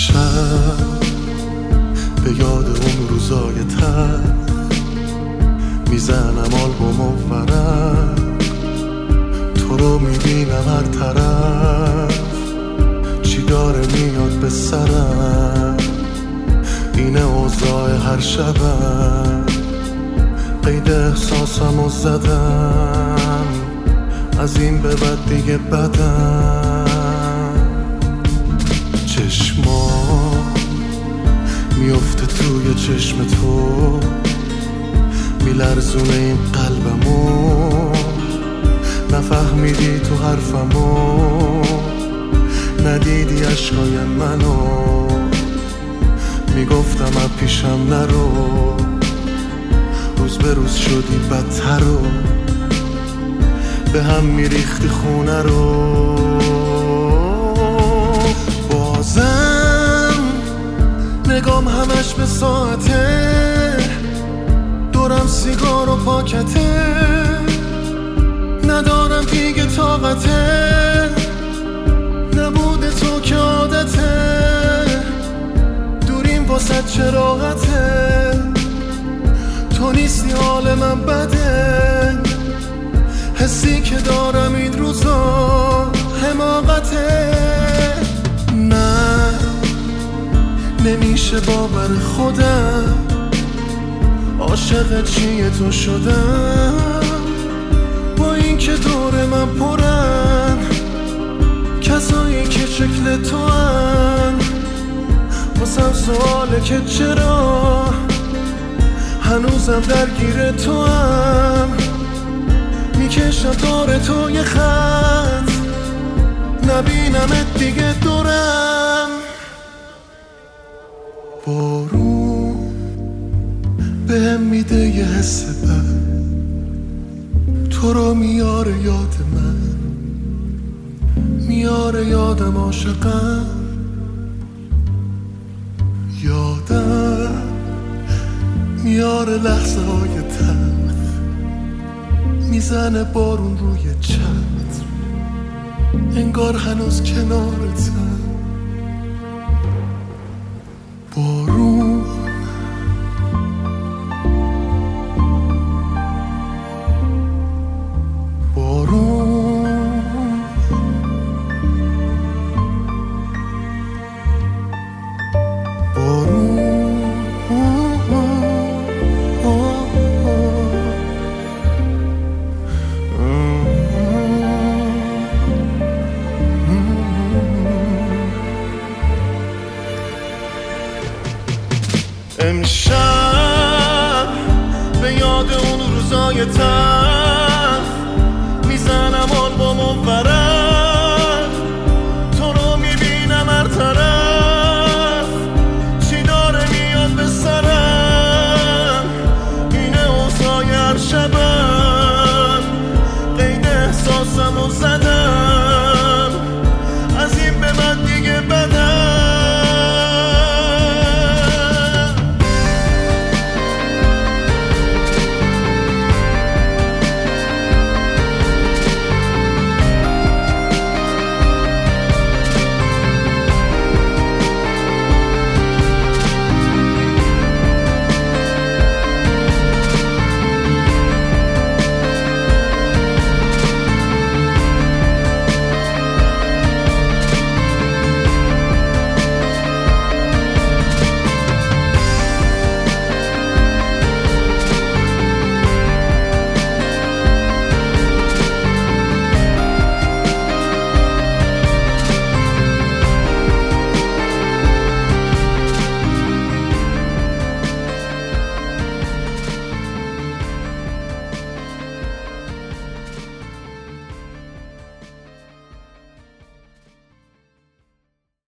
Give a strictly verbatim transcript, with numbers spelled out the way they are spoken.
امشب به یاد اون روزای تر میزنم آلبوم و ورق، تو رو میبینم هر طرف، چی داره میاد به سرم، اینه اوضاع هر شبم، قید احساسمو زدم، از این به بعد دیگه بدم. چشما میفته توی چشم تو، میلرزونه این قلبمو، نفهمیدی تو حرفمو، ندیدی عشقای منو، میگفتم از پیشم نرو، روز به روز شدی بدتر و به هم میریختی خونه رو. بازم نگام همش به ساعته، دورم سیگار و پاکته، ندارم دیگه طاقته، نبوده تو که عادته، دوریم واسه چه راحته، تو نیستی حال من بده، حسی که دارم این روزا حماقته. نه نمیشه باور خودم، عاشق چیه تو شدم، با این که دور من پرن کسایی که شکل تو هن، واسم سواله که چرا هنوزم درگیر تو هم، میکشم دور تو یه خط، نبینمت دیگه دورم. بارون بهم میده یه حس بد، تو رو میاره یاد من، میاره یادم عاشقم، یادم میاره لحظه های تلخ، میزنه بارون روی چتر، انگار هنوز کنارتم. بارون بارون بارون امشب به یاد اون روزای تلخ میزنم